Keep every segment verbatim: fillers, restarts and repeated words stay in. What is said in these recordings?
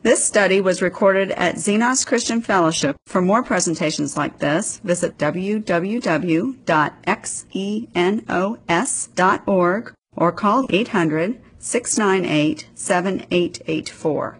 This study was recorded at Xenos Christian Fellowship. For more presentations like this, visit w w w dot xenos dot org or call eight hundred, six nine eight, seven eight eight four.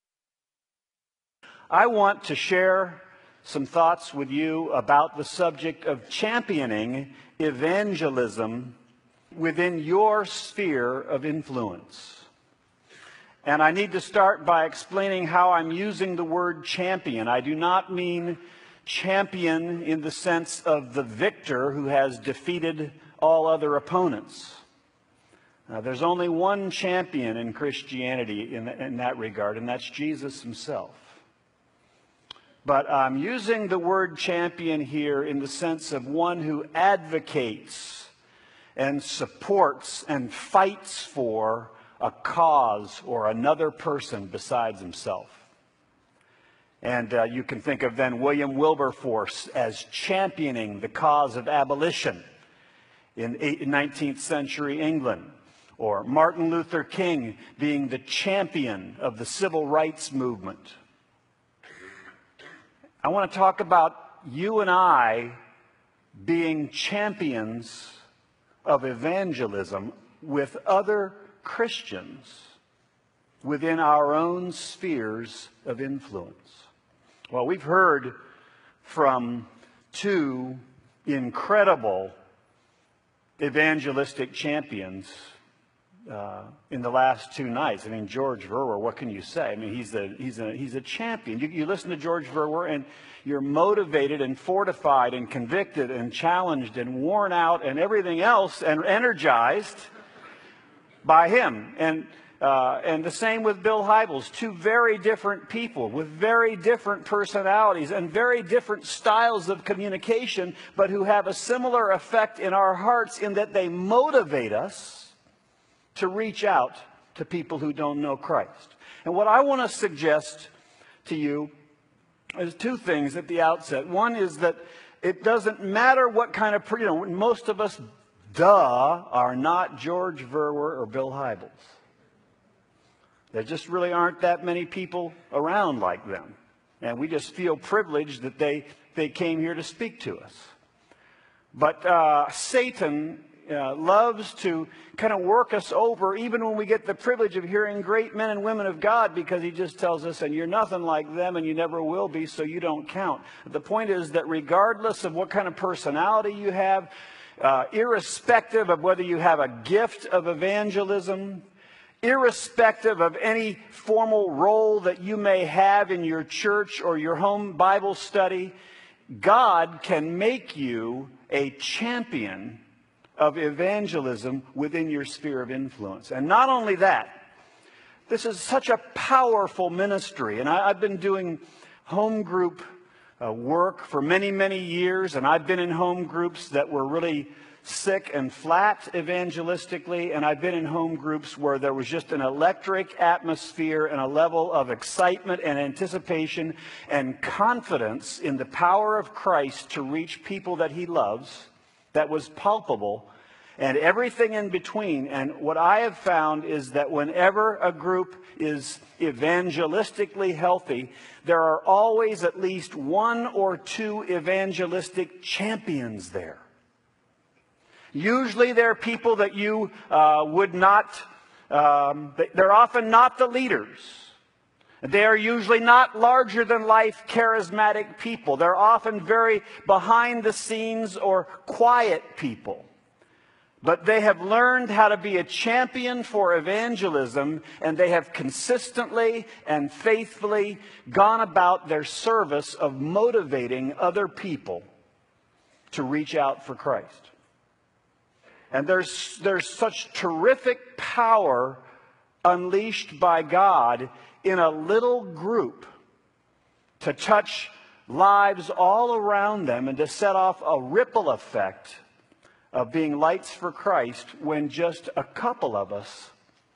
I want to share some thoughts with you about the subject of championing evangelism within your sphere of influence. And I need to start by explaining how I'm using the word champion. I do not mean champion in the sense of the victor who has defeated all other opponents. Now, there's only one champion in Christianity in, in that regard, and that's Jesus himself. But I'm using the word champion here in the sense of one who advocates and supports and fights for a cause or another person besides himself. And uh, you can think of then William Wilberforce as championing the cause of abolition in nineteenth century England, or Martin Luther King being the champion of the civil rights movement. I want to talk about you and I being champions of evangelism with other Christians within our own spheres of influence. Well, we've heard from two incredible evangelistic champions uh, in the last two nights. I mean, George Verwer, what can you say? I mean, he's a, he's a, he's a champion. You, you listen to George Verwer and you're motivated and fortified and convicted and challenged and worn out and everything else and energized by him. And uh, and the same with Bill Hybels, two very different people with very different personalities and very different styles of communication, but who have a similar effect in our hearts in that they motivate us to reach out to people who don't know Christ. And what I want to suggest to you is two things at the outset. One is that it doesn't matter what kind of, you know, most of us, duh, are not George Verwer or Bill Hybels. There just really aren't that many people around like them. And we just feel privileged that they, they came here to speak to us. But uh, Satan uh, loves to kind of work us over, even when we get the privilege of hearing great men and women of God, because he just tells us, and you're nothing like them and you never will be, so you don't count. The point is that regardless of what kind of personality you have, uh, irrespective of whether you have a gift of evangelism, irrespective of any formal role that you may have in your church or your home Bible study, God can make you a champion of evangelism within your sphere of influence. And not only that, this is such a powerful ministry. And I, I've been doing home group uh, work for many, many years, and I've been in home groups that were really sick and flat evangelistically, and I've been in home groups where there was just an electric atmosphere and a level of excitement and anticipation and confidence in the power of Christ to reach people that he loves that was palpable, and everything in between. And what I have found is that whenever a group is evangelistically healthy, there are always at least one or two evangelistic champions there. Usually they're people that you uh, would not, um, they're often not the leaders. They are usually not larger than life charismatic people. They're often very behind the scenes or quiet people. But they have learned how to be a champion for evangelism, and they have consistently and faithfully gone about their service of motivating other people to reach out for Christ. And there's, there's such terrific power unleashed by God in a little group to touch lives all around them and to set off a ripple effect of being lights for Christ when just a couple of us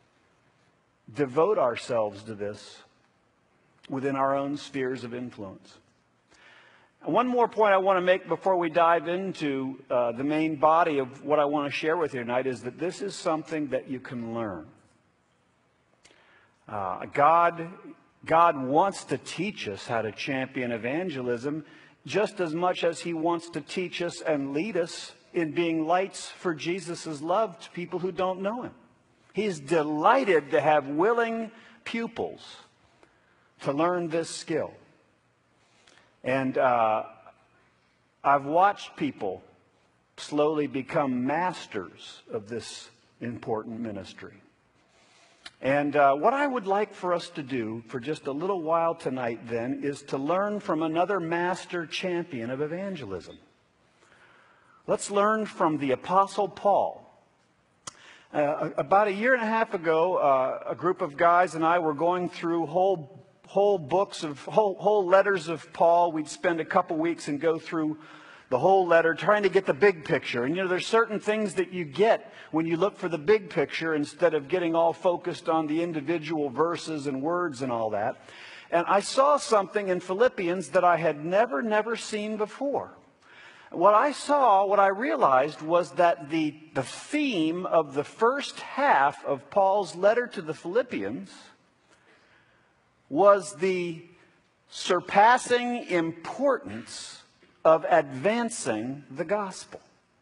devote ourselves to this within our own spheres of influence. And one more point I want to make before we dive into uh, the main body of what I want to share with you tonight is that this is something that you can learn. Uh, God God wants to teach us how to champion evangelism just as much as he wants to teach us and lead us in being lights for Jesus' love to people who don't know him. He's delighted to have willing pupils to learn this skill. And uh, I've watched people slowly become masters of this important ministry. And uh, what I would like for us to do for just a little while tonight then is to learn from another master champion of evangelism. Let's learn from the Apostle Paul. Uh, about a year and a half ago, uh, a group of guys and I were going through whole whole books of whole, whole letters of Paul. We'd spend a couple weeks and go through the whole letter, trying to get the big picture. And you know, there's certain things that you get when you look for the big picture instead of getting all focused on the individual verses and words and all that. And I saw something in Philippians that I had never, never seen before. What I saw, what I realized was that the, the theme of the first half of Paul's letter to the Philippians was the surpassing importance of advancing the gospel.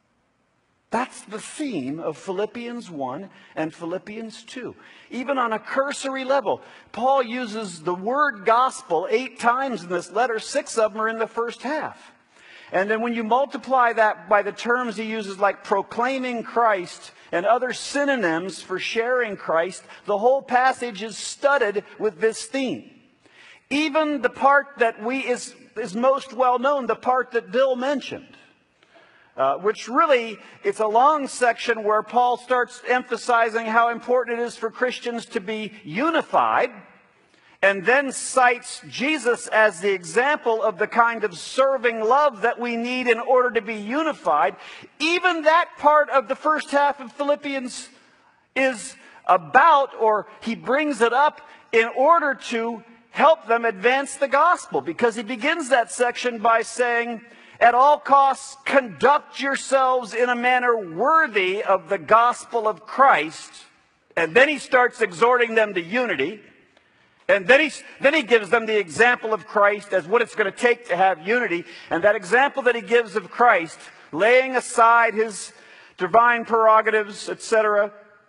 That's the theme of Philippians one and Philippians two. Even on a cursory level, Paul uses the word gospel eight times in this letter. Six of them are in the first half. And then when you multiply that by the terms he uses like proclaiming Christ and other synonyms for sharing Christ, the whole passage is studded with this theme. Even the part that we is is most well known, the part that Bill mentioned, uh, which really, it's a long section where Paul starts emphasizing how important it is for Christians to be unified, and then cites Jesus as the example of the kind of serving love that we need in order to be unified. Even that part of the first half of Philippians is about, or he brings it up in order to help them advance the gospel, because he begins that section by saying, at all costs, conduct yourselves in a manner worthy of the gospel of Christ. And then he starts exhorting them to unity. And then he, then he gives them the example of Christ as what it's going to take to have unity. And that example that he gives of Christ, laying aside his divine prerogatives, et cetera,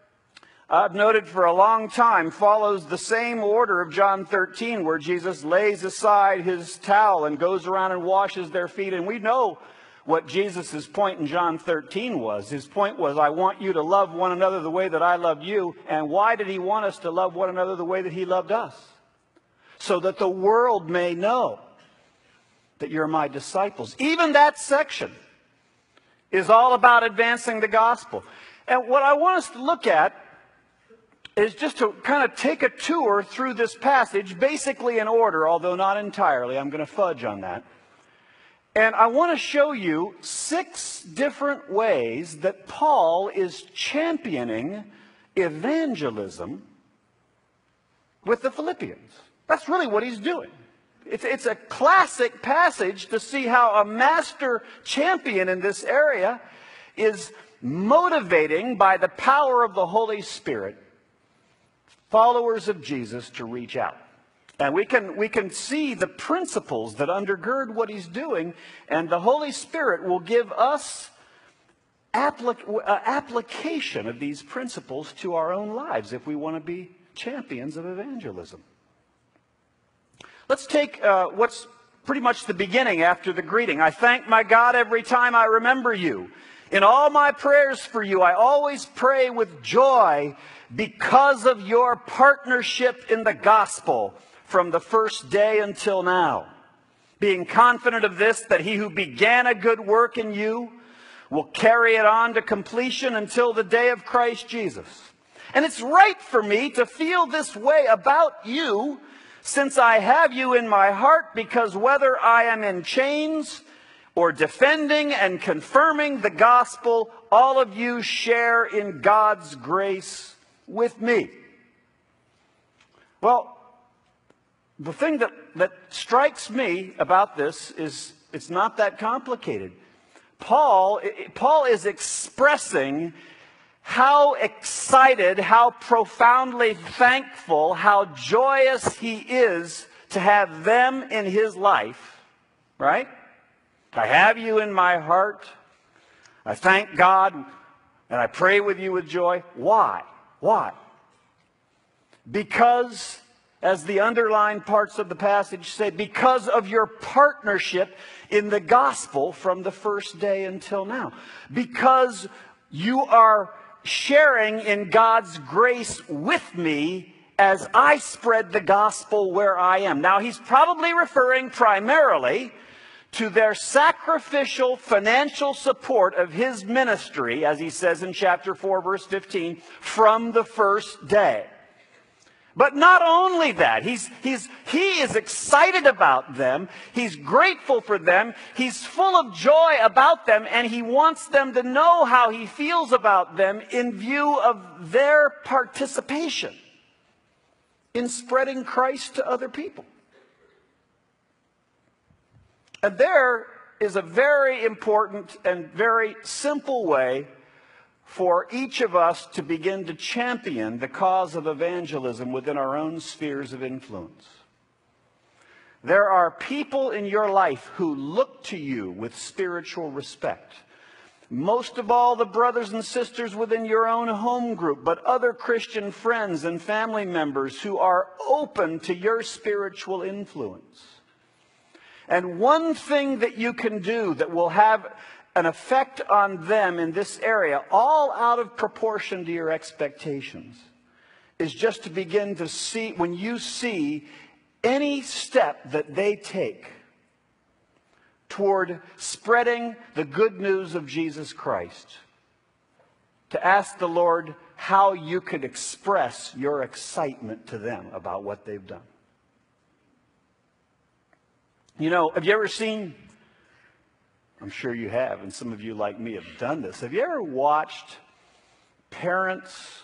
I've noted for a long time, follows the same order of John thirteen, where Jesus lays aside his towel and goes around and washes their feet. And we know what Jesus' point in John thirteen was. His point was, I want you to love one another the way that I loved you. And why did he want us to love one another the way that he loved us? So that the world may know that you're my disciples. Even that section is all about advancing the gospel. And what I want us to look at is just to kind of take a tour through this passage, basically in order, although not entirely. I'm going to fudge on that. And I want to show you six different ways that Paul is championing evangelism with the Philippians. That's really what he's doing. It's, it's a classic passage to see how a master champion in this area is motivating by the power of the Holy Spirit followers of Jesus to reach out. And we can, we can see the principles that undergird what he's doing, and the Holy Spirit will give us applic- uh, application of these principles to our own lives if we want to be champions of evangelism. Let's take uh, what's pretty much the beginning after the greeting. I thank my God every time I remember you. In all my prayers for you, I always pray with joy because of your partnership in the gospel from the first day until now. Being confident of this, that he who began a good work in you will carry it on to completion until the day of Christ Jesus. And it's right for me to feel this way about you, since I have you in my heart, because whether I am in chains or defending and confirming the gospel, all of you share in God's grace with me. Well, the thing that, that strikes me about this is it's not that complicated. Paul, Paul is expressing how excited, how profoundly thankful, how joyous he is to have them in his life, right? I have you in my heart. I thank God, and I pray with you with joy. Why? Why? Because, as the underlined parts of the passage say, because of your partnership in the gospel from the first day until now. Because you are sharing in God's grace with me as I spread the gospel where I am. Now, he's probably referring primarily to their sacrificial financial support of his ministry, as he says in chapter four, verse fifteen, from the first day. But not only that, he's, he's, he is excited about them, he's grateful for them, he's full of joy about them, and he wants them to know how he feels about them in view of their participation in spreading Christ to other people. And there is a very important and very simple way for each of us to begin to champion the cause of evangelism within our own spheres of influence. There are people in your life who look to you with spiritual respect. Most of all, the brothers and sisters within your own home group, but other Christian friends and family members who are open to your spiritual influence. And one thing that you can do that will have an effect on them in this area, all out of proportion to your expectations, is just to begin to see, when you see any step that they take toward spreading the good news of Jesus Christ, to ask the Lord how you could express your excitement to them about what they've done. You know, have you ever seen, I'm sure you have, and some of you like me have done this. Have you ever watched parents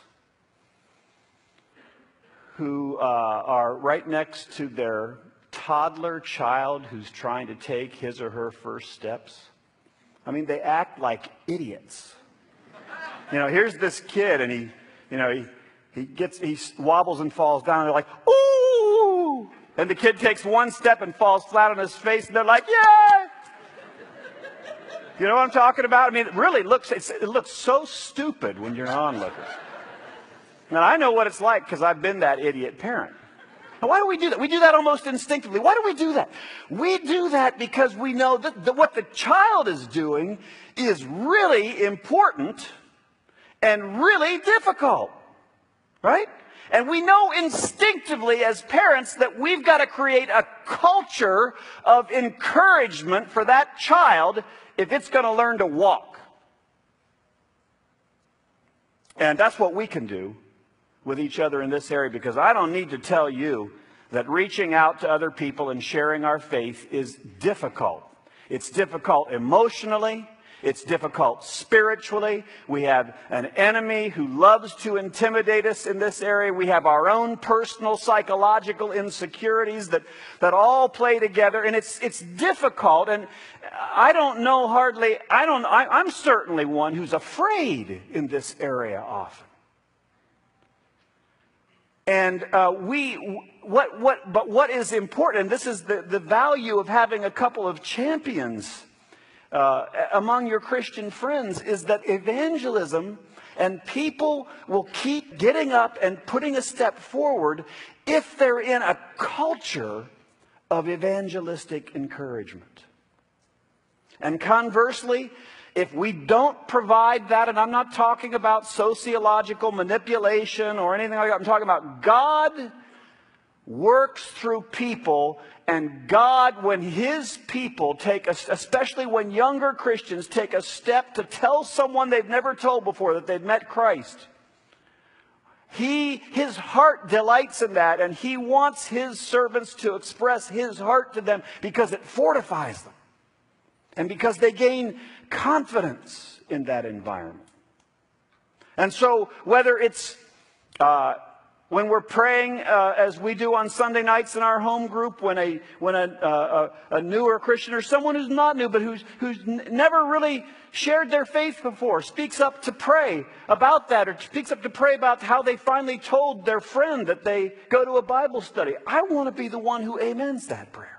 who uh, are right next to their toddler child who's trying to take his or her first steps? I mean, they act like idiots. You know, here's this kid, and he, you know, he, he gets, he wobbles and falls down, and they're like, ooh! And the kid takes one step and falls flat on his face, and they're like, yeah! You know what I'm talking about? I mean, it really looks, it's, it looks so stupid when you're an onlooker. Now, I know what it's like because I've been that idiot parent. Now, why do we do that? We do that almost instinctively. Why do we do that? We do that because we know that the, what the child is doing is really important and really difficult, right? And we know instinctively as parents that we've got to create a culture of encouragement for that child if it's going to learn to walk. And that's what we can do with each other in this area, because I don't need to tell you that reaching out to other people and sharing our faith is difficult. It's difficult emotionally. It's difficult spiritually. We have an enemy who loves to intimidate us in this area. We have our own personal psychological insecurities that, that all play together. And it's, it's difficult. And I don't know hardly, I don't, I, I'm certainly one who's afraid in this area often. And uh, we, what, what, but what is important, and this is the, the value of having a couple of champions uh, among your Christian friends, is that evangelism and people will keep getting up and putting a step forward if they're in a culture of evangelistic encouragement. And conversely, if we don't provide that, and I'm not talking about sociological manipulation or anything like that, I'm talking about God works through people, and God, when His people take, a, especially when younger Christians take a step to tell someone they've never told before that they've met Christ, He, His heart delights in that, and He wants His servants to express His heart to them because it fortifies them. And because they gain confidence in that environment. And so whether it's uh, when we're praying uh, as we do on Sunday nights in our home group, when a when a, uh, a, a newer Christian or someone who's not new but who's who's n- never really shared their faith before speaks up to pray about that, or speaks up to pray about how they finally told their friend that they go to a Bible study, I want to be the one who amens that prayer.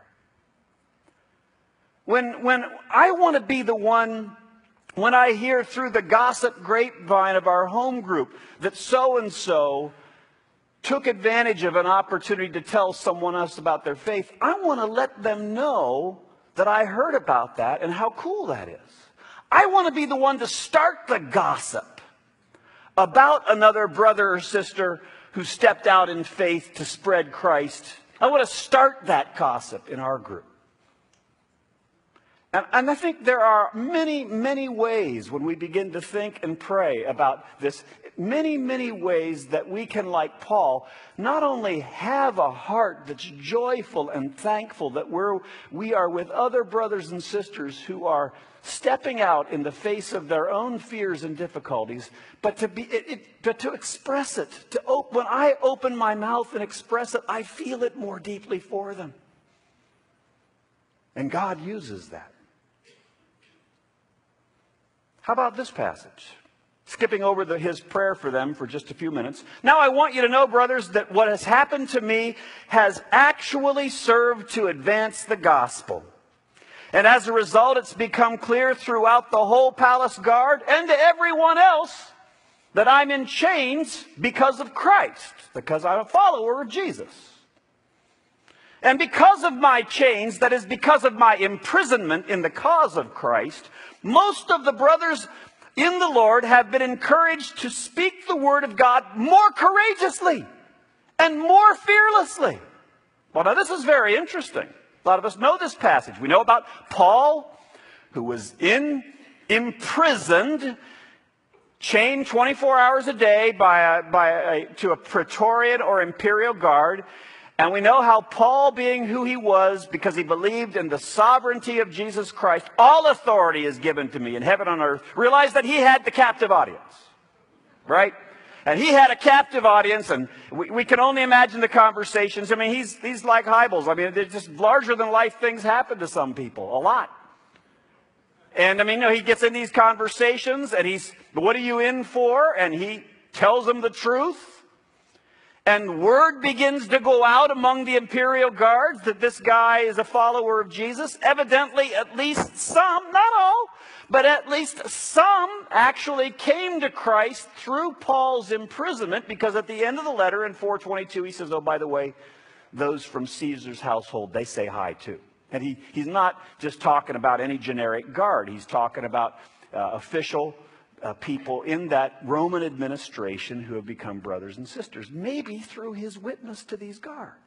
When when I want to be the one, when I hear through the gossip grapevine of our home group that so and so took advantage of an opportunity to tell someone else about their faith, I want to let them know that I heard about that and how cool that is. I want to be the one to start the gossip about another brother or sister who stepped out in faith to spread Christ. I want to start that gossip in our group. And, and I think there are many, many ways when we begin to think and pray about this, many, many ways that we can, like Paul, not only have a heart that's joyful and thankful that we're, we are with other brothers and sisters who are stepping out in the face of their own fears and difficulties, but to be, it, it, but to express it. To op- when I open my mouth and express it, I feel it more deeply for them. And God uses that. How about this passage? Skipping over the, his prayer for them for just a few minutes. Now I want you to know, brothers, that what has happened to me has actually served to advance the gospel. And as a result, it's become clear throughout the whole palace guard and to everyone else that I'm in chains because of Christ, because I'm a follower of Jesus. And because of my chains, that is because of my imprisonment in the cause of Christ, most of the brothers in the Lord have been encouraged to speak the word of God more courageously and more fearlessly. Well, now this is very interesting. A lot of us know this passage. We know about Paul, who was in imprisoned, chained twenty-four hours a day by a, by a, to a Praetorian or imperial guard. And we know how Paul, being who he was, because he believed in the sovereignty of Jesus Christ, all authority is given to me in heaven and on earth, realized that he had the captive audience. Right? And he had a captive audience, and we, we can only imagine the conversations. I mean, he's, he's like Hybels. I mean, just larger than life things happen to some people. A lot. And I mean, you know, he gets in these conversations, and he's, what are you in for? And he tells them the truth. And word begins to go out among the imperial guards that this guy is a follower of Jesus. Evidently, at least some, not all, but at least some actually came to Christ through Paul's imprisonment, because at the end of the letter in four twenty-two, he says, oh, by the way, those from Caesar's household, they say hi too. And he, he's not just talking about any generic guard. He's talking about uh, official Uh, people in that Roman administration who have become brothers and sisters, maybe through his witness to these guards.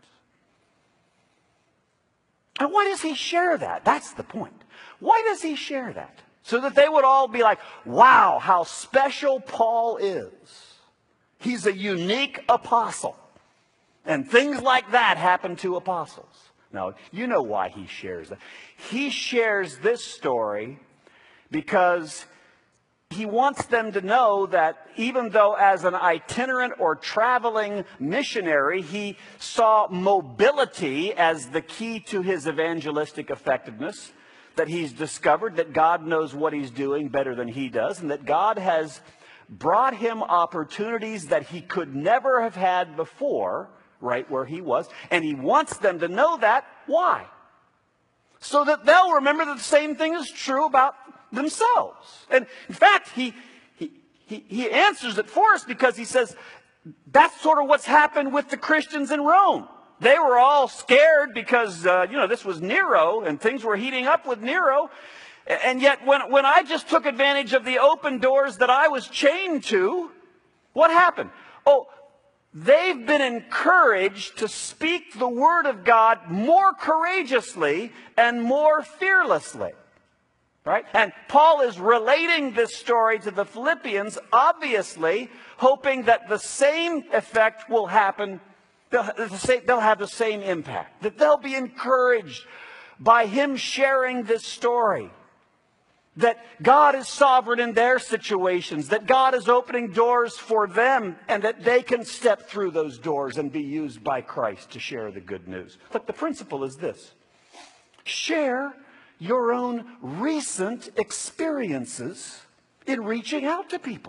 And why does he share that? That's the point. Why does he share that? So that they would all be like, wow, how special Paul is. He's a unique apostle. And things like that happen to apostles. Now, you know why he shares that. He shares this story because he wants them to know that even though as an itinerant or traveling missionary, he saw mobility as the key to his evangelistic effectiveness, that he's discovered that God knows what he's doing better than he does, and that God has brought him opportunities that he could never have had before, right where he was. And he wants them to know that. Why? So that they'll remember that the same thing is true about themselves. And in fact, he, he, he, he answers it for us, because he says, that's sort of what's happened with the Christians in Rome. They were all scared because, uh, you know, this was Nero and things were heating up with Nero. And yet when, when I just took advantage of the open doors that I was chained to, what happened? Oh, they've been encouraged to speak the word of God more courageously and more fearlessly. Right? And Paul is relating this story to the Philippians, obviously hoping that the same effect will happen. They'll, they'll have the same impact. That they'll be encouraged by him sharing this story. that God is sovereign in their situations, that God is opening doors for them, and that they can step through those doors and be used by Christ to share the good news. Look, the principle is this. Share your own recent experiences in reaching out to people.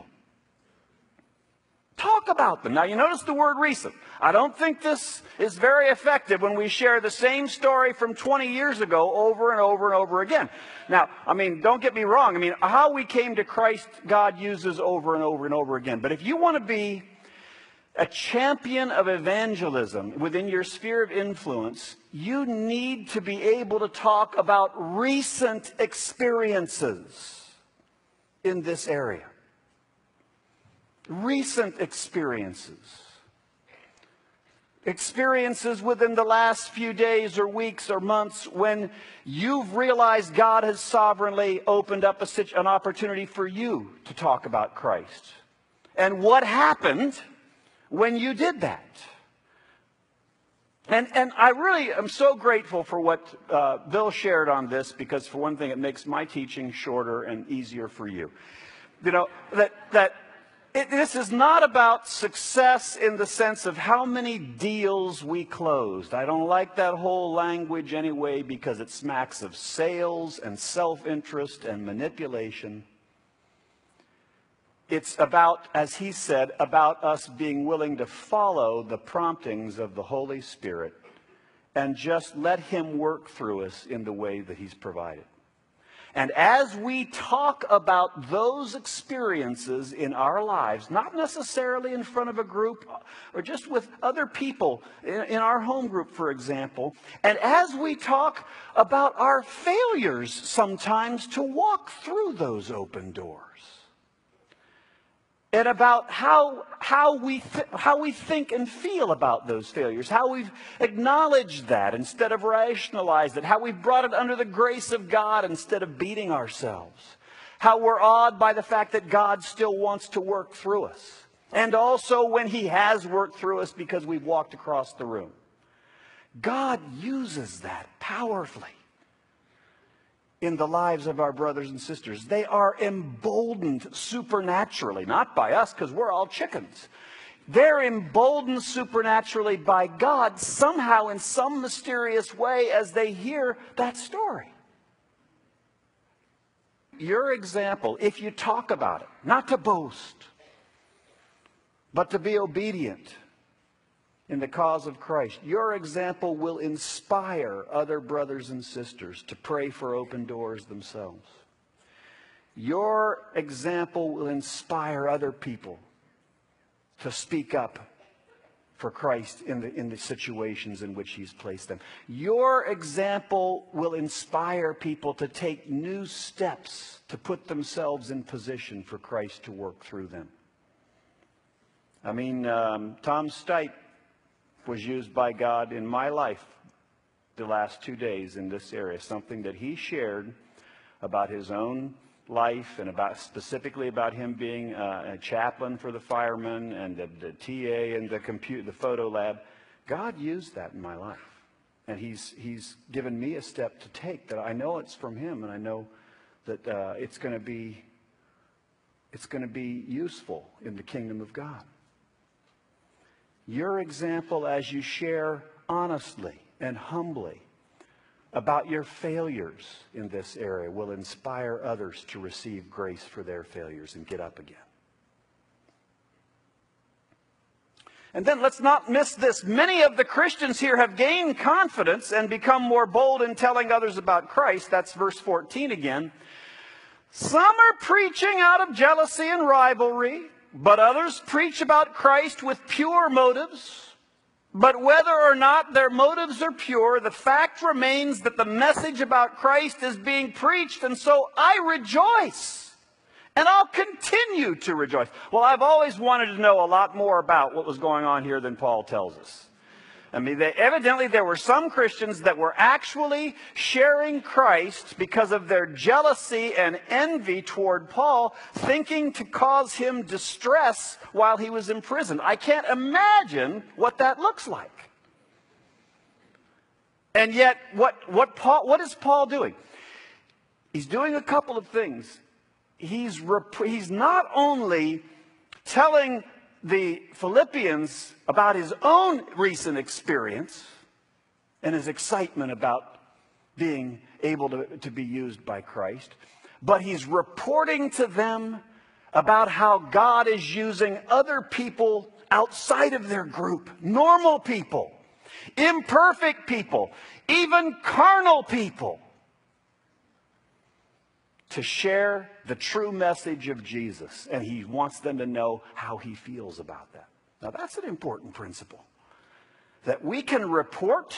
Talk about them. Now, you notice the word recent. I don't think this is very effective when we share the same story from twenty years ago over and over and over again. Now, I mean, don't get me wrong. I mean, how we came to Christ, God uses over and over and over again. But if you want to be a champion of evangelism within your sphere of influence, you need to be able to talk about recent experiences in this area. Recent experiences. Experiences within the last few days or weeks or months when you've realized God has sovereignly opened up a, an opportunity for you to talk about Christ. And what happened when you did that? And, and I really am so grateful for what uh, Bill shared on this, because for one thing, it makes my teaching shorter and easier for you. You know, that, that it, this is not about success in the sense of how many deals we closed. I don't like that whole language anyway, because it smacks of sales and self-interest and manipulation. It's about, as he said, about us being willing to follow the promptings of the Holy Spirit and just let him work through us in the way that he's provided. And as we talk about those experiences in our lives, not necessarily in front of a group or just with other people in, in our home group, for example, and as we talk about our failures sometimes to walk through those open doors, and about how, how, we th- how we think and feel about those failures, how we've acknowledged that instead of rationalized it, how we've brought it under the grace of God instead of beating ourselves, how we're awed by the fact that God still wants to work through us, and also when he has worked through us because we've walked across the room. God uses that powerfully in the lives of our brothers and sisters. They are emboldened supernaturally, not by us because we're all chickens. They're emboldened supernaturally by God somehow in some mysterious way as they hear that story. Your example, if you talk about it, not to boast, but to be obedient in the cause of Christ, your example will inspire other brothers and sisters to pray for open doors themselves. Your example will inspire other people to speak up for Christ in the, in the situations in which he's placed them. Your example will inspire people to take new steps to put themselves in position for Christ to work through them. I mean, um, Tom Stipe was used by God in my life the last two days in this area. Something that he shared about his own life and about specifically about him being uh, a chaplain for the firemen and the, the T A and the compute the photo lab. God used that in my life, and he's he's given me a step to take that I know it's from him, and I know that uh, it's going to be it's going to be useful in the kingdom of God. Your example as you share honestly and humbly about your failures in this area will inspire others to receive grace for their failures and get up again. And then let's not miss this. Many of the Christians here have gained confidence and become more bold in telling others about Christ. That's verse fourteen again. Some are preaching out of jealousy and rivalry, but others preach about Christ with pure motives. But whether or not their motives are pure, the fact remains that the message about Christ is being preached, and so I rejoice. And I'll continue to rejoice. Well, I've always wanted to know a lot more about what was going on here than Paul tells us. I mean, they, evidently there were some Christians that were actually sharing Christ because of their jealousy and envy toward Paul, thinking to cause him distress while he was imprisoned. I can't imagine what that looks like. And yet, what, what, Paul, what is Paul doing? he's doing a couple of things. He's, rep- he's not only telling the Philippians about his own recent experience and his excitement about being able to, to be used by Christ, but he's reporting to them about how God is using other people outside of their group, normal people, imperfect people, even carnal people, to share the true message of Jesus. And he wants them to know how he feels about that. Now, that's an important principle, that we can report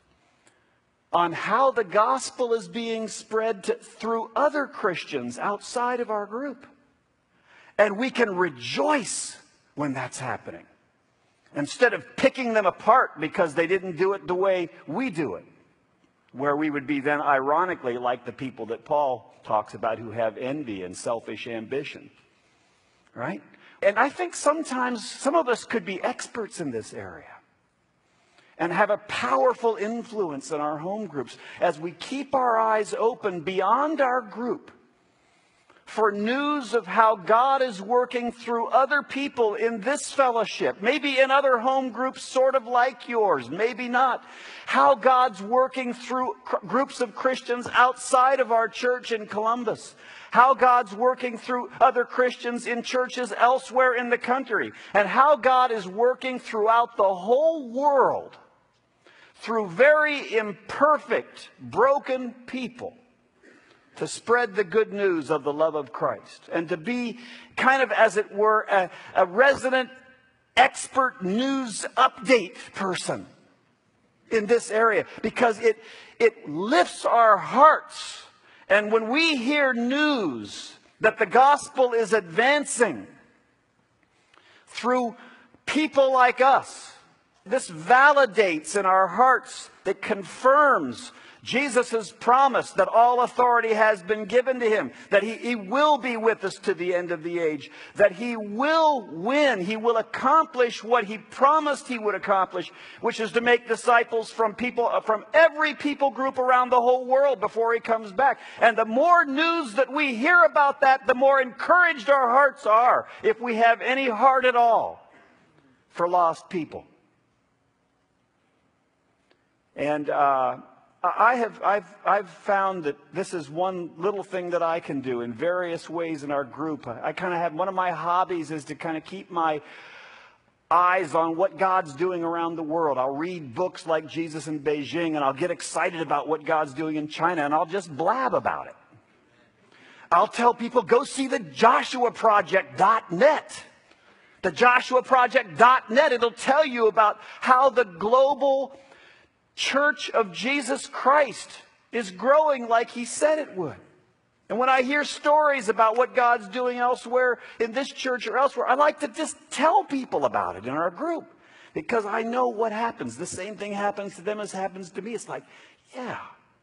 on how the gospel is being spread to, through other Christians outside of our group. And we can rejoice when that's happening, instead of picking them apart because they didn't do it the way we do it, where we would be then ironically like the people that Paul talks about who have envy and selfish ambition, right? And I think sometimes some of us could be experts in this area and have a powerful influence in our home groups as we keep our eyes open beyond our group for news of how God is working through other people in this fellowship, maybe in other home groups sort of like yours, maybe not. How God's working through cr- groups of Christians outside of our church in Columbus. How God's working through other Christians in churches elsewhere in the country. And how God is working throughout the whole world through very imperfect, broken people, to spread the good news of the love of Christ, and to be kind of, as it were, a, a resident expert news update person in this area, because it, it lifts our hearts. And when we hear news that the gospel is advancing through people like us, this validates in our hearts, that confirms Jesus' promise that all authority has been given to him, that he, he will be with us to the end of the age, that he will win, he will accomplish what he promised he would accomplish, which is to make disciples from people, from every people group around the whole world before he comes back. And the more news that we hear about that, the more encouraged our hearts are, if we have any heart at all, for lost people. And uh, I have, I've, I've found that this is one little thing that I can do in various ways in our group. I, I kind of have, one of my hobbies is to kind of keep my eyes on what God's doing around the world. I'll read books like Jesus in Beijing, and I'll get excited about what God's doing in China, and I'll just blab about it. I'll tell people, go see the Joshua Project dot net. The Joshua Project dot net, it'll tell you about how the global Church of Jesus Christ is growing like he said it would. And when I hear stories about what God's doing elsewhere in this church or elsewhere, I like to just tell people about it in our group, because I know what happens. The same thing happens to them as happens to me. It's like, yeah,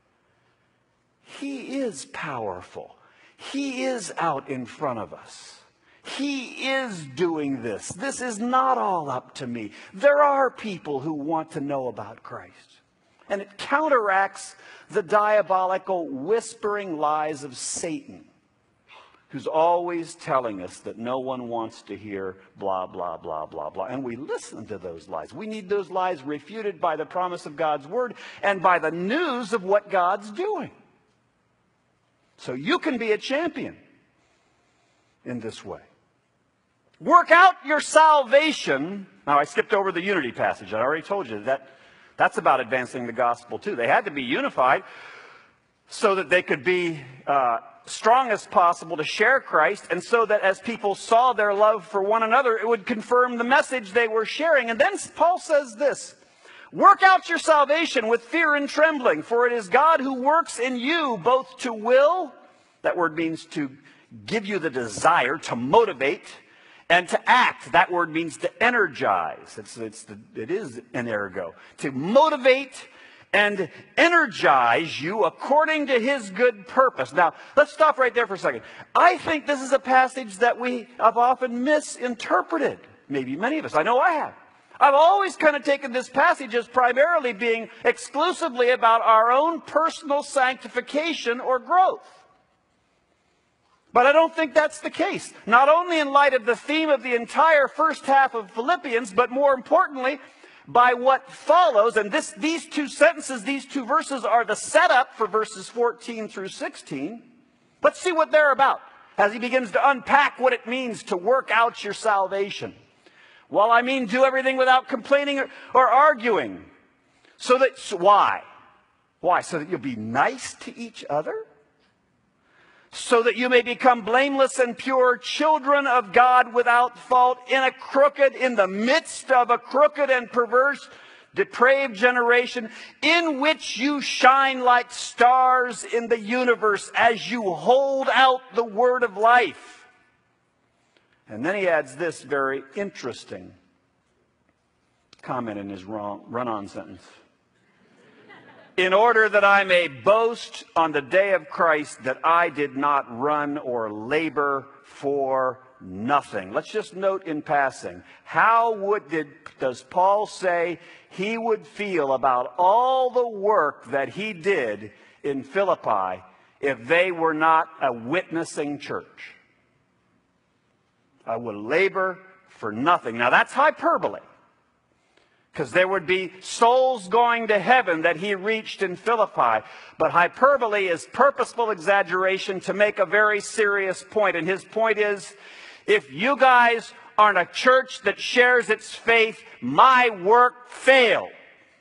he is powerful. He is out in front of us. He is doing this. This is not all up to me. There are people who want to know about Christ. And it counteracts the diabolical whispering lies of Satan, who's always telling us that no one wants to hear blah, blah, blah, blah, blah. And we listen to those lies. We need those lies refuted by the promise of God's word and by the news of what God's doing. So you can be a champion in this way. Work out your salvation. Now, I skipped over the unity passage. I already told you that. That's about advancing the gospel too. They had to be unified so that they could be uh, strong as possible to share Christ, and so that as people saw their love for one another, it would confirm the message they were sharing. And then Paul says this: work out your salvation with fear and trembling, for it is God who works in you both to will, that word means to give you the desire, to motivate, and to act. That word means to energize. It's, it's the, it is an ergo. To motivate and energize you according to his good purpose. Now, let's stop right there for a second. I think this is a passage that we have often misinterpreted. Maybe many of us. I know I have. I've always kind of taken this passage as primarily being exclusively about our own personal sanctification or growth. But I don't think that's the case. Not only in light of the theme of the entire first half of Philippians, but more importantly, by what follows. And this, these two sentences, these two verses are the setup for verses fourteen through sixteen. Let's see what they're about as he begins to unpack what it means to work out your salvation. Well, I mean, do everything without complaining or, or arguing. So that, so why? Why? So that you'll be nice to each other? So that you may become blameless and pure, children of God without fault, in a crooked, in the midst of a crooked and perverse, depraved generation, in which you shine like stars in the universe as you hold out the word of life. And then he adds this very interesting comment in his run-on sentence. In order that I may boast on the day of Christ that I did not run or labor for nothing. Let's just note in passing, how would did, does Paul say he would feel about all the work that he did in Philippi if they were not a witnessing church? I would labor for nothing. Now that's hyperbole, because there would be souls going to heaven that he reached in Philippi. But hyperbole is purposeful exaggeration to make a very serious point. And his point is, if you guys aren't a church that shares its faith, my work failed.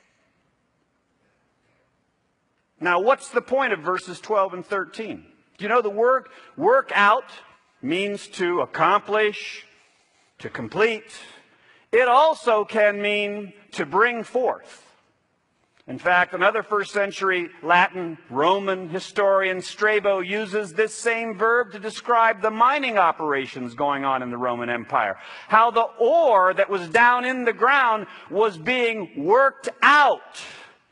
Now, what's the point of verses twelve and thirteen? Do you know the word work out means to accomplish, to complete. It also can mean to bring forth. In fact, another first century Latin Roman historian, Strabo, uses this same verb to describe the mining operations going on in the Roman Empire. How the ore that was down in the ground was being worked out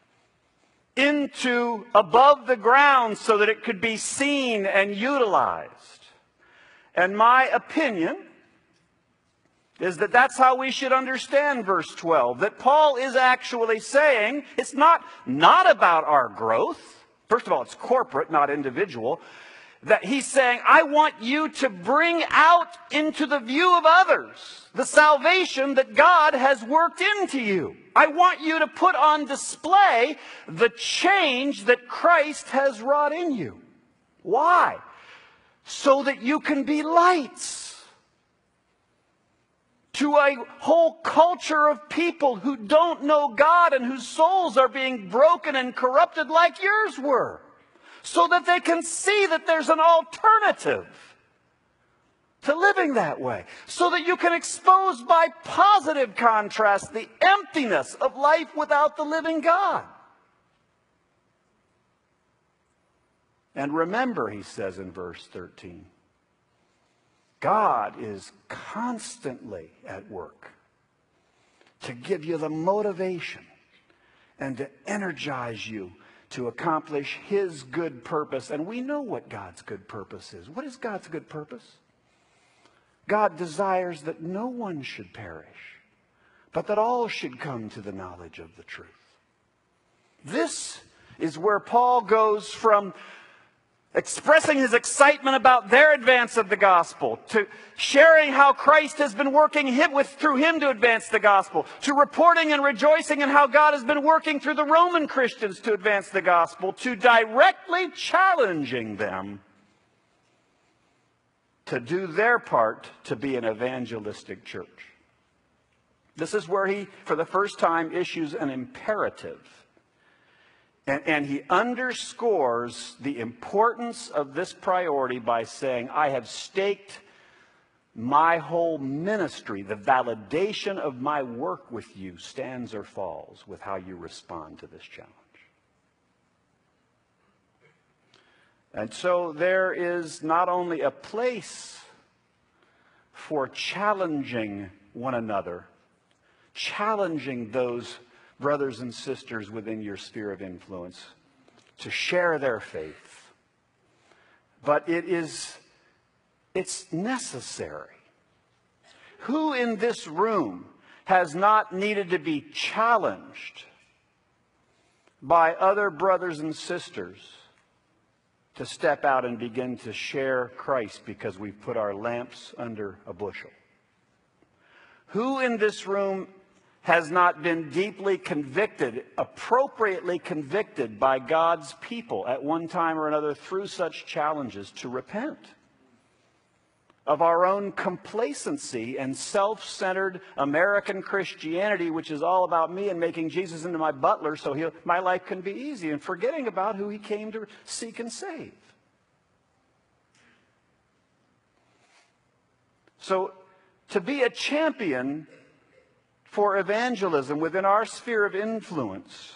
into above the ground so that it could be seen and utilized. And my opinion is that that's how we should understand verse twelve. That Paul is actually saying it's not, not about our growth. First of all, it's corporate, not individual. That he's saying, I want you to bring out into the view of others the salvation that God has worked into you. I want you to put on display the change that Christ has wrought in you. Why? So that you can be lights to a whole culture of people who don't know God and whose souls are being broken and corrupted like yours were. So that they can see that there's an alternative to living that way. So that you can expose by positive contrast the emptiness of life without the living God. And remember, he says in verse thirteen, God is constantly at work to give you the motivation and to energize you to accomplish His good purpose. And we know what God's good purpose is. What is God's good purpose? God desires that no one should perish, but that all should come to the knowledge of the truth. This is where Paul goes from expressing his excitement about their advance of the gospel, to sharing how Christ has been working him with, through him to advance the gospel, to reporting and rejoicing in how God has been working through the Roman Christians to advance the gospel, to directly challenging them to do their part to be an evangelistic church. This is where he, for the first time, issues an imperative. And, and he underscores the importance of this priority by saying, I have staked my whole ministry, the validation of my work with you stands or falls with how you respond to this challenge. And so there is not only a place for challenging one another, challenging those brothers and sisters within your sphere of influence to share their faith. But it is, it's necessary. Who in this room has not needed to be challenged by other brothers and sisters to step out and begin to share Christ because we've put our lamps under a bushel? Who in this room has not been deeply convicted, appropriately convicted by God's people at one time or another through such challenges to repent of our own complacency and self-centered American Christianity, which is all about me and making Jesus into my butler so he'll, my life can be easy, and forgetting about who he came to seek and save? So, to be a champion for evangelism within our sphere of influence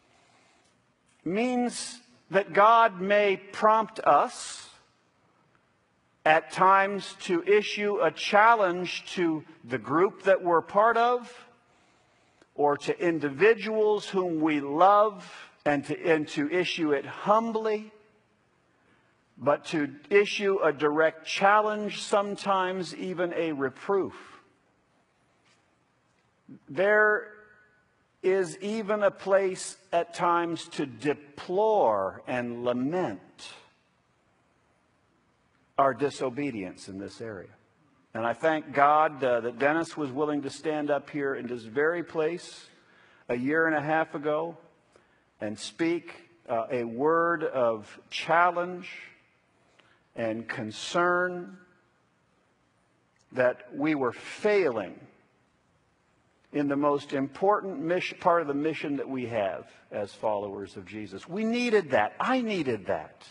means that God may prompt us at times to issue a challenge to the group that we're part of, or to individuals whom we love, and to, and to issue it humbly, but to issue a direct challenge, sometimes even a reproof. There is even a place at times to deplore and lament our disobedience in this area. And I thank God uh, that Dennis was willing to stand up here in this very place a year and a half ago and speak uh, a word of challenge and concern that we were failing in the most important mission, part of the mission that we have as followers of Jesus. We needed that. I needed that.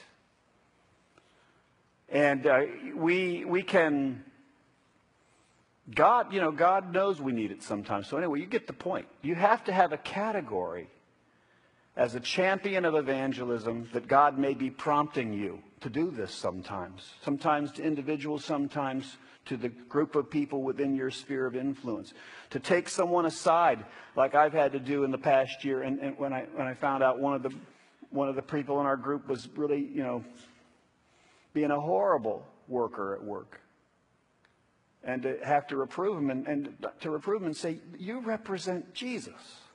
And uh, we we can, God, you know, God knows we need it sometimes. So anyway, you get the point. You have to have a category as a champion of evangelism that God may be prompting you to do this sometimes. Sometimes to individuals, sometimes to the group of people within your sphere of influence. To take someone aside, like I've had to do in the past year, and, and when I when I found out one of the one of the people in our group was really, you know, being a horrible worker at work, and to have to reprove him and, and to reprove him and say, you represent Jesus.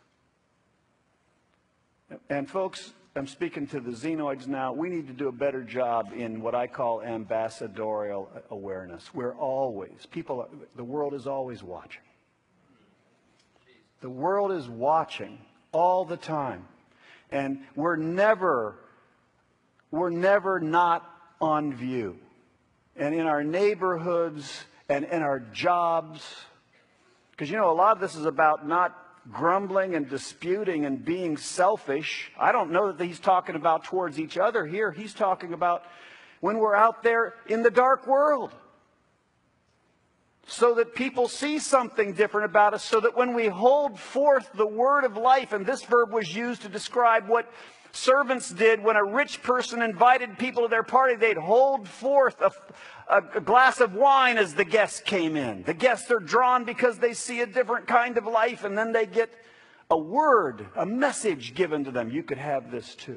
And folks, I'm speaking to the Xenoids now. We need to do a better job in what I call ambassadorial awareness. We're always, people, the world is always watching. The world is watching all the time. And we're never, we're never not on view. And in our neighborhoods and in our jobs, because, you know, a lot of this is about not grumbling and disputing and being selfish. I don't know that he's talking about towards each other here. He's talking about when we're out there in the dark world, so that people see something different about us, so that when we hold forth the word of life, and this verb was used to describe what servants did when a rich person invited people to their party, they'd hold forth a, a, a glass of wine as the guests came in. The guests are drawn because they see a different kind of life, and then they get a word, a message given to them. You could have this too.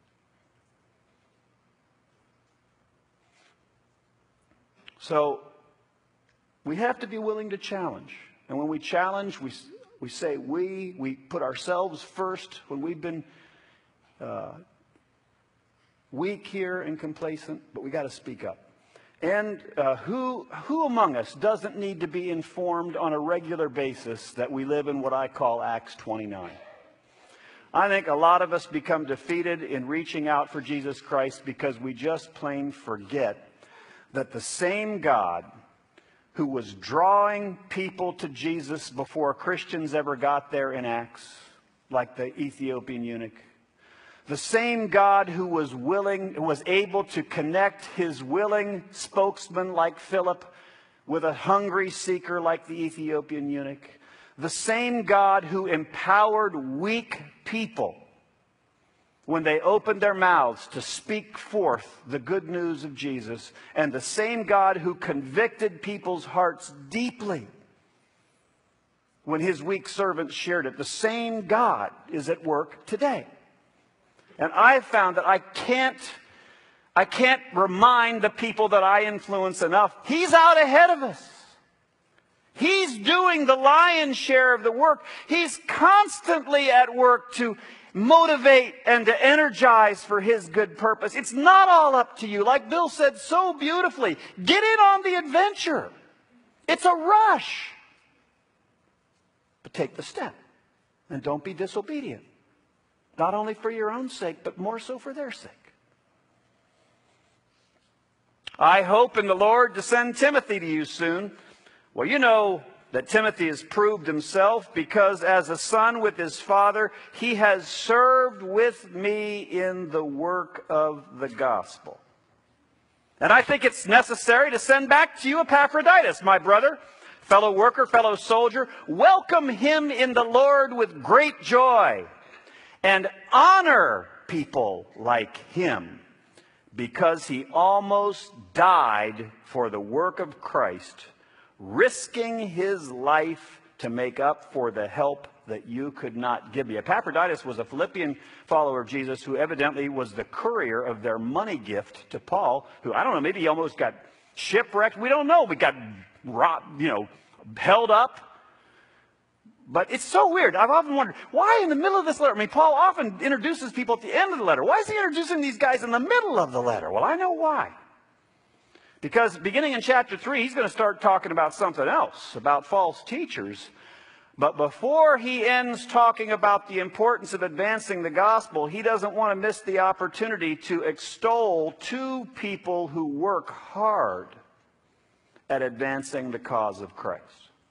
So we have to be willing to challenge. And when we challenge, we, we say we, we put ourselves first. When we've been Uh, weak here and complacent, but we got to speak up. And uh, who who among us doesn't need to be informed on a regular basis that we live in what I call Acts twenty-nine? I think a lot of us become defeated in reaching out for Jesus Christ because we just plain forget that the same God who was drawing people to Jesus before Christians ever got there in Acts, like the Ethiopian eunuch, the same God who was willing, who was able to connect his willing spokesman like Philip with a hungry seeker like the Ethiopian eunuch, the same God who empowered weak people when they opened their mouths to speak forth the good news of Jesus, and the same God who convicted people's hearts deeply when his weak servants shared it, the same God is at work today. And I've found that I can't, I can't remind the people that I influence enough. He's out ahead of us. He's doing the lion's share of the work. He's constantly at work to motivate and to energize for His good purpose. It's not all up to you. Like Bill said so beautifully, get in on the adventure. It's a rush. But take the step and don't be disobedient. Not only for your own sake, but more so for their sake. I hope in the Lord to send Timothy to you soon. Well, you know that Timothy has proved himself because as a son with his father, he has served with me in the work of the gospel. And I think it's necessary to send back to you Epaphroditus, my brother, fellow worker, fellow soldier. Welcome him in the Lord with great joy and honor people like him, because he almost died for the work of Christ, risking his life to make up for the help that you could not give me. Epaphroditus was a Philippian follower of Jesus who evidently was the courier of their money gift to Paul, who, I don't know, maybe he almost got shipwrecked. We don't know. We got, you know, held up. But it's so weird. I've often wondered, why in the middle of this letter? I mean, Paul often introduces people at the end of the letter. Why is he introducing these guys in the middle of the letter? Well, I know why. Because beginning in chapter three, he's going to start talking about something else, about false teachers. But before he ends talking about the importance of advancing the gospel, he doesn't want to miss the opportunity to extol two people who work hard at advancing the cause of Christ.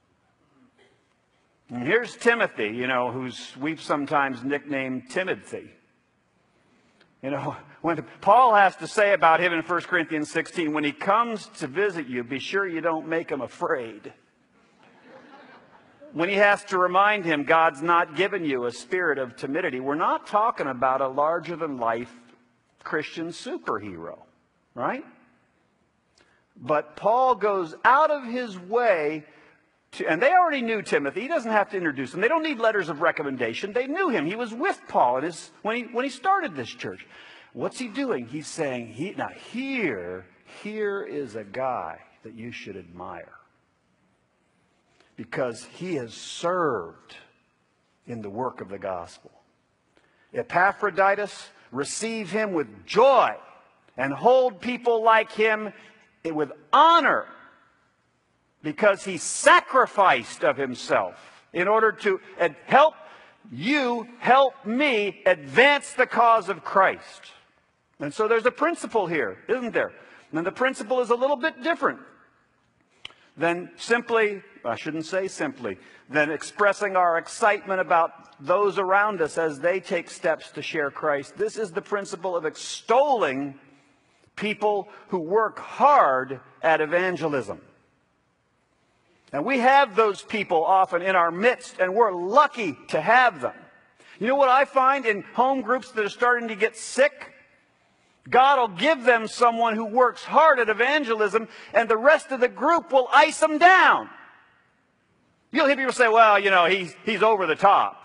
And here's Timothy, you know, who's we've sometimes nicknamed Timothy. You know, when Paul has to say about him in First Corinthians sixteen, when he comes to visit you, be sure you don't make him afraid. When he has to remind him God's not given you a spirit of timidity, we're not talking about a larger-than-life Christian superhero, right? But Paul goes out of his way to, and they already knew Timothy. He doesn't have to introduce him. They don't need letters of recommendation. They knew him. He was with Paul in his, when, he, when he started this church. What's he doing? He's saying, he, now here, here is a guy that you should admire, because he has served in the work of the gospel. Epaphroditus, receive him with joy and hold people like him with honor, because he sacrificed of himself in order to help you, help me advance the cause of Christ. And so there's a principle here, isn't there? And the principle is a little bit different than simply, I shouldn't say simply, than expressing our excitement about those around us as they take steps to share Christ. This is the principle of extolling people who work hard at evangelism. And we have those people often in our midst, and we're lucky to have them. You know what I find in home groups that are starting to get sick? God will give them someone who works hard at evangelism, and the rest of the group will ice them down. You'll hear people say, well, you know, he's, he's over the top.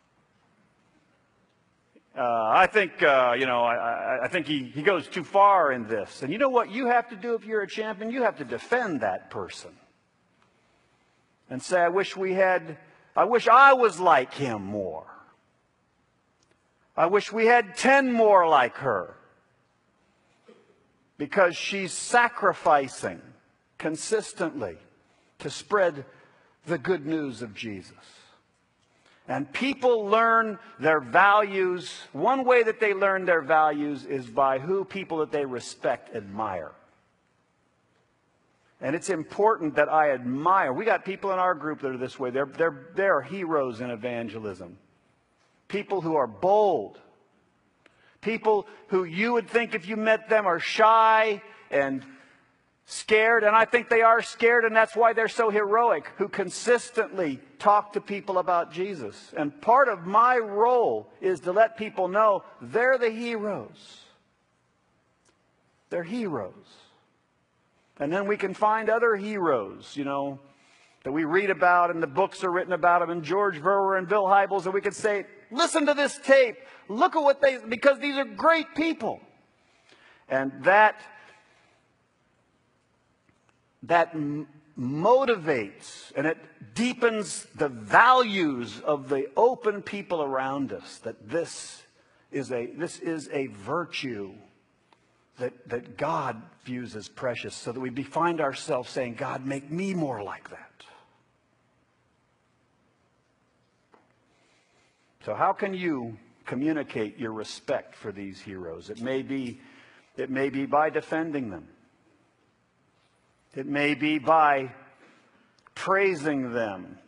Uh, I think, uh, you know, I, I think he, he goes too far in this. And you know what you have to do if you're a champion? You have to defend that person. And say, I wish we had, I wish I was like him more. I wish we had ten more like her. Because she's sacrificing consistently to spread the good news of Jesus. And people learn their values. One way that they learn their values is by who people that they respect admire. And it's important that I admire. We got people in our group that are this way. They're, they're, they're heroes in evangelism. People who are bold. People who you would think if you met them are shy and scared. And I think they are scared, and that's why they're so heroic. Who consistently talk to people about Jesus. And part of my role is to let people know they're the heroes. They're heroes. And then we can find other heroes, you know, that we read about and the books are written about them, and George Verwer and Bill Hybels, and we could say, listen to this tape. Look at what they, because these are great people. And that, that motivates and it deepens the values of the open people around us, that this is a, this is a virtue that, that God views as precious, so that we be, find ourselves saying, God, make me more like that. So how can you communicate your respect for these heroes? It may be, it may be by defending them. It may be by praising them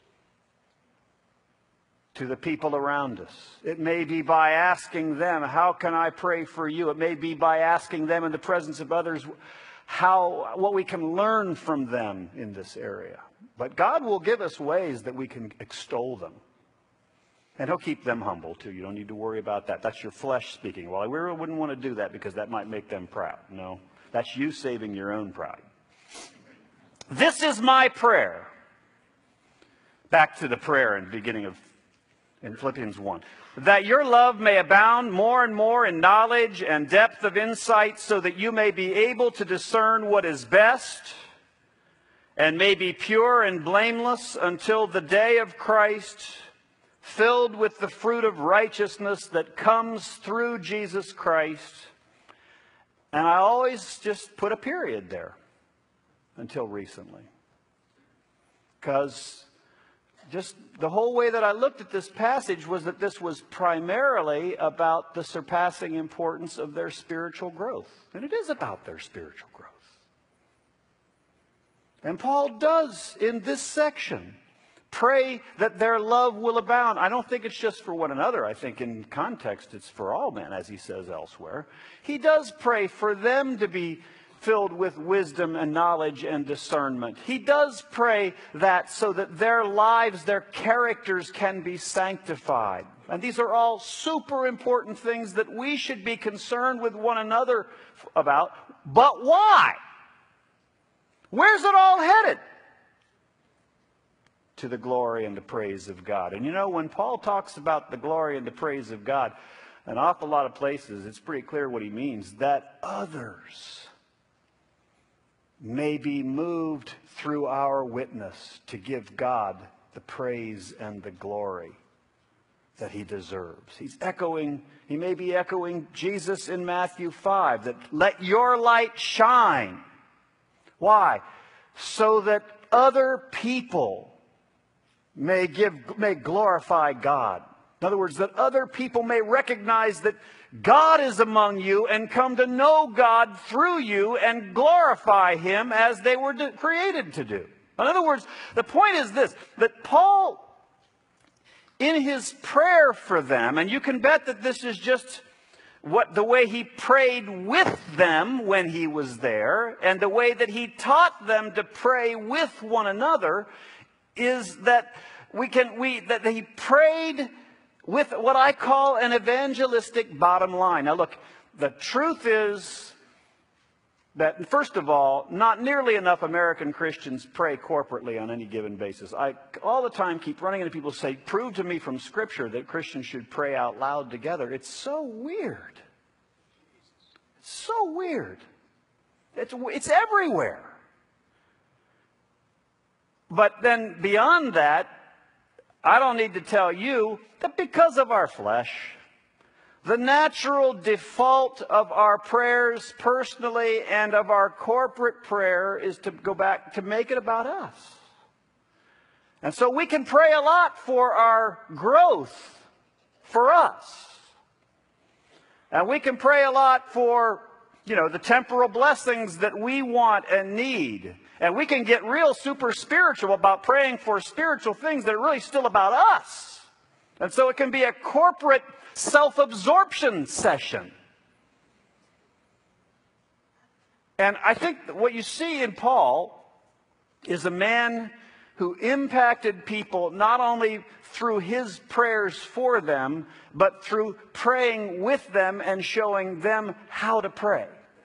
to the people around us. It may be by asking them, how can I pray for you? It may be by asking them in the presence of others how, what we can learn from them in this area. But God will give us ways that we can extol them. And he'll keep them humble too. You don't need to worry about that. That's your flesh speaking. Well, I really wouldn't want to do that because that might make them proud. No, that's you saving your own pride. This is my prayer. Back to the prayer in the beginning of in Philippians one. That your love may abound more and more in knowledge and depth of insight, so that you may be able to discern what is best and may be pure and blameless until the day of Christ, filled with the fruit of righteousness that comes through Jesus Christ. And I always just put a period there until recently. Because just the whole way that I looked at this passage was that this was primarily about the surpassing importance of their spiritual growth. And it is about their spiritual growth. And Paul does in this section pray that their love will abound. I don't think it's just for one another. I think in context it's for all men, as he says elsewhere. He does pray for them to be filled with wisdom and knowledge and discernment. He does pray that so that their lives, their characters can be sanctified. And these are all super important things that we should be concerned with one another about. But why? Where's it all headed? To the glory and the praise of God. And you know, when Paul talks about the glory and the praise of God, an awful lot of places, it's pretty clear what he means. That others may be moved through our witness to give God the praise and the glory that he deserves. He's echoing, he may be echoing Jesus in Matthew five, that let your light shine. Why? So that other people may give, may glorify God. In other words, that other people may recognize that God is among you and come to know God through you and glorify him as they were created to do. In other words, the point is this, that Paul, in his prayer for them, and you can bet that this is just what the way he prayed with them when he was there, and the way that he taught them to pray with one another, is that we can we that he prayed with what I call an evangelistic bottom line. Now look, the truth is that, first of all, not nearly enough American Christians pray corporately on any given basis. I all the time keep running into people who say, prove to me from Scripture that Christians should pray out loud together. It's so weird. It's so weird. It's, it's everywhere. But then beyond that, I don't need to tell you that because of our flesh, the natural default of our prayers personally and of our corporate prayer is to go back to make it about us. And so we can pray a lot for our growth, for us. And we can pray a lot for, you know, the temporal blessings that we want and need. And we can get real super spiritual about praying for spiritual things that are really still about us. And so it can be a corporate self-absorption session. And I think that what you see in Paul is a man who impacted people not only through his prayers for them, but through praying with them and showing them how to pray.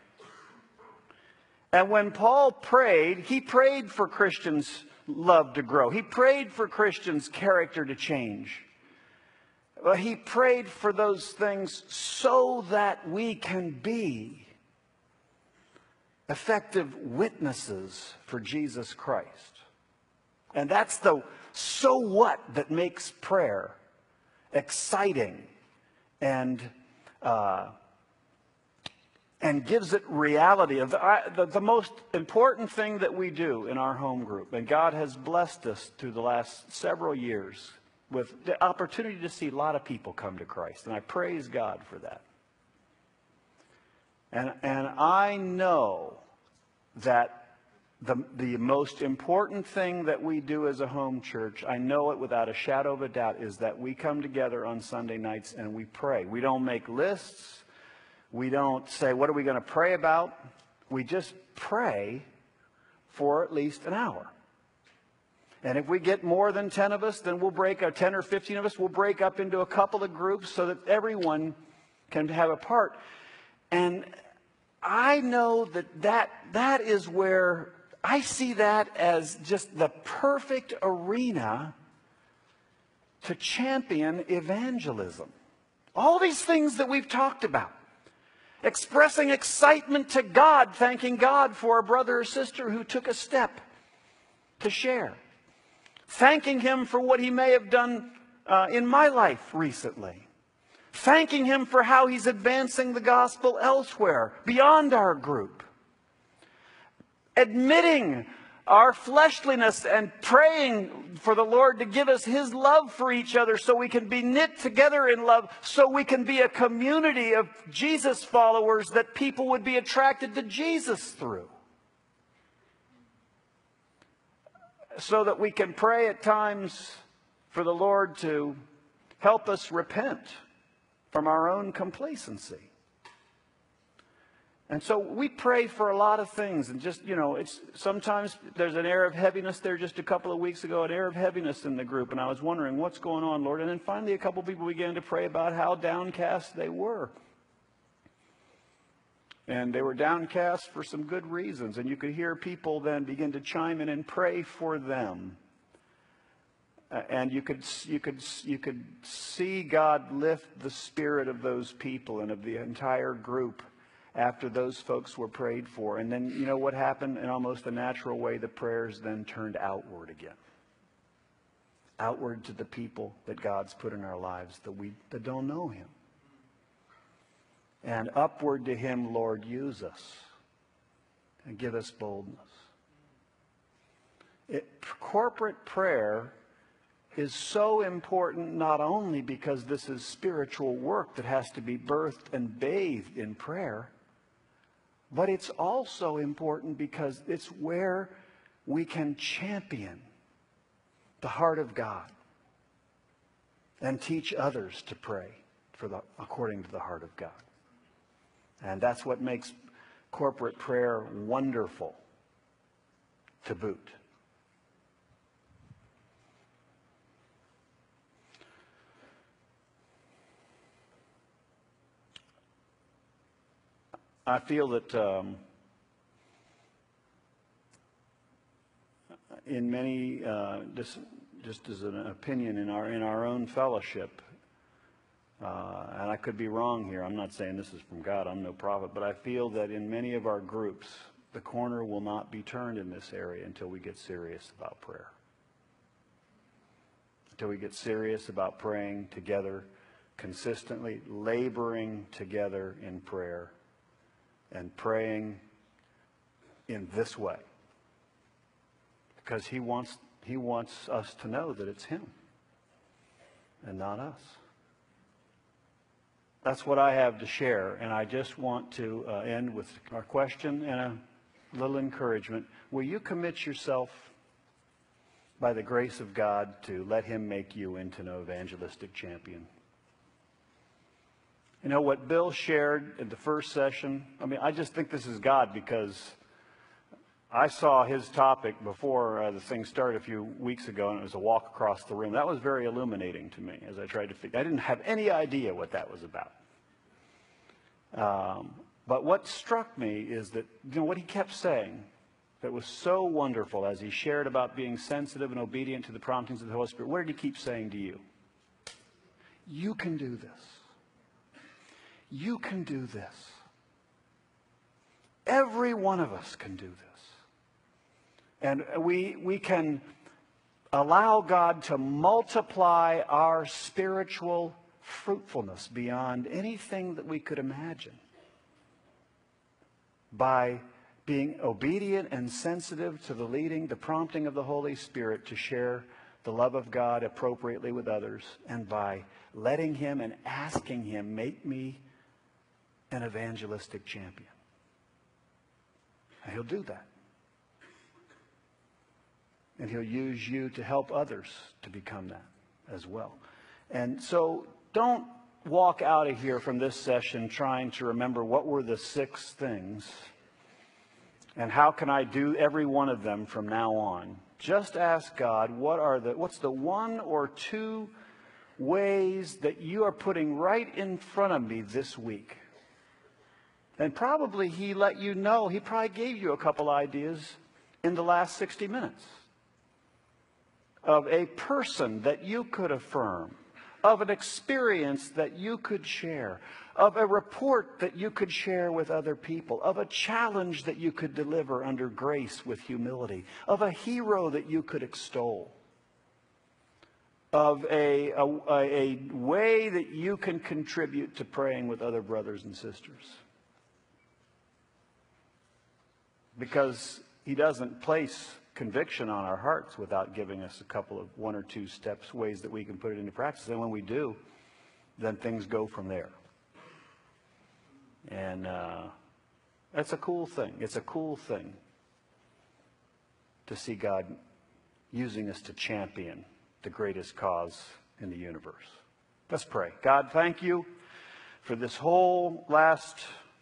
And when Paul prayed, he prayed for Christians' love to grow. He prayed for Christians' character to change. Well, he prayed for those things so that we can be effective witnesses for Jesus Christ. And that's the so what that makes prayer exciting and uh, and gives it reality. Of the, I, the, the most important thing that we do in our home group, and God has blessed us through the last several years with the opportunity to see a lot of people come to Christ, and I praise God for that. And, and I know that the, the most important thing that we do as a home church, I know it without a shadow of a doubt, is that we come together on Sunday nights and we pray. We don't make lists. We don't say, what are we going to pray about? We just pray for at least an hour. And if we get more than ten of us, then we'll break, or ten or fifteen of us, we'll break up into a couple of groups so that everyone can have a part. And I know that that, that is where I see that as just the perfect arena to champion evangelism. All these things that we've talked about. Expressing excitement to God, thanking God for a brother or sister who took a step to share. Thanking Him for what He may have done uh, in my life recently. Thanking Him for how He's advancing the gospel elsewhere, beyond our group. Admitting our fleshliness and praying for the Lord to give us His love for each other so we can be knit together in love, so we can be a community of Jesus followers that people would be attracted to Jesus through. So that we can pray at times for the Lord to help us repent from our own complacency. And so we pray for a lot of things, and just, you know, it's sometimes there's an air of heaviness there. Just a couple of weeks ago, an air of heaviness in the group, and I was wondering, what's going on, Lord? And then finally a couple of people began to pray about how downcast they were. And they were downcast for some good reasons, and you could hear people then begin to chime in and pray for them. Uh, and you could, you could, you could see God lift the spirit of those people and of the entire group after those folks were prayed for. And then, you know what happened? In almost a natural way, the prayers then turned outward again. Outward to the people that God's put in our lives that we that don't know Him. And upward to Him, Lord, use us and give us boldness. It, corporate prayer is so important, not only because this is spiritual work that has to be birthed and bathed in prayer, but it's also important because it's where we can champion the heart of God and teach others to pray for the, according to the heart of God. And that's what makes corporate prayer wonderful to boot. I feel that um, in many, uh, just, just as an opinion in our in our own fellowship, uh, and I could be wrong here. I'm not saying this is from God. I'm no prophet, but I feel that in many of our groups, the corner will not be turned in this area until we get serious about prayer. Until we get serious about praying together, consistently laboring together in prayer. And praying in this way. Because he wants, he wants us to know that it's Him and not us. That's what I have to share. And I just want to uh, end with our question and a little encouragement. Will you commit yourself by the grace of God to let Him make you into an evangelistic champion? You know, what Bill shared in the first session, I mean, I just think this is God, because I saw his topic before uh, the thing started a few weeks ago, and it was a walk across the room. That was very illuminating to me as I tried to figure. I didn't have any idea what that was about. Um, but what struck me is that, you know, what he kept saying that was so wonderful as he shared about being sensitive and obedient to the promptings of the Holy Spirit. What did he keep saying to you? You can do this. You can do this. Every one of us can do this. And we, we can allow God to multiply our spiritual fruitfulness beyond anything that we could imagine by being obedient and sensitive to the leading, the prompting of the Holy Spirit to share the love of God appropriately with others, and by letting Him and asking Him, make me an evangelistic champion. And He'll do that. And He'll use you to help others to become that as well. And so don't walk out of here from this session trying to remember what were the six things and how can I do every one of them from now on. Just ask God, what are the, what's the one or two ways that you are putting right in front of me this week? And probably He let you know, He probably gave you a couple ideas in the last sixty minutes of a person that you could affirm, of an experience that you could share, of a report that you could share with other people, of a challenge that you could deliver under grace with humility, of a hero that you could extol, of a, a, a way that you can contribute to praying with other brothers and sisters. Because He doesn't place conviction on our hearts without giving us a couple of one or two steps, ways that we can put it into practice. And when we do, then things go from there. And uh, that's a cool thing. It's a cool thing to see God using us to champion the greatest cause in the universe. Let's pray. God, thank you for this whole last,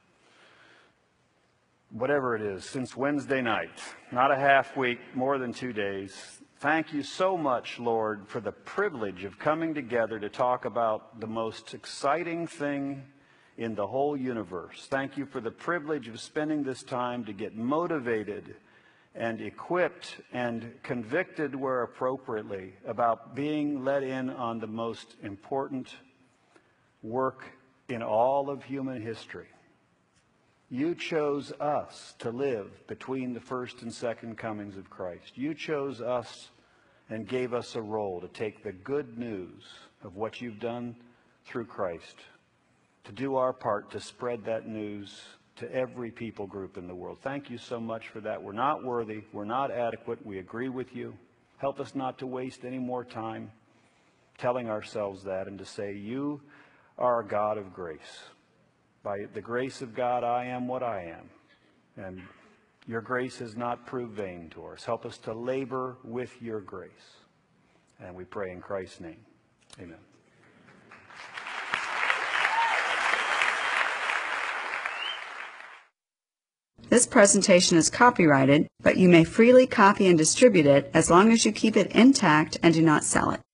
whatever it is, since Wednesday night. Not a half week, more than two days. Thank you so much, Lord, for the privilege of coming together to talk about the most exciting thing in the whole universe. Thank you for the privilege of spending this time to get motivated and equipped and convicted where appropriately about being let in on the most important work in all of human history. You chose us to live between the first and second comings of Christ. You chose us and gave us a role to take the good news of what you've done through Christ, to do our part to spread that news to every people group in the world. Thank you so much for that. We're not worthy. We're not adequate. We agree with you. Help us not to waste any more time telling ourselves that, and to say, you are a God of grace. By the grace of God, I am what I am. And your grace has not proved vain to us. Help us to labor with your grace. And we pray in Christ's name. Amen. This presentation is copyrighted, but you may freely copy and distribute it as long as you keep it intact and do not sell it.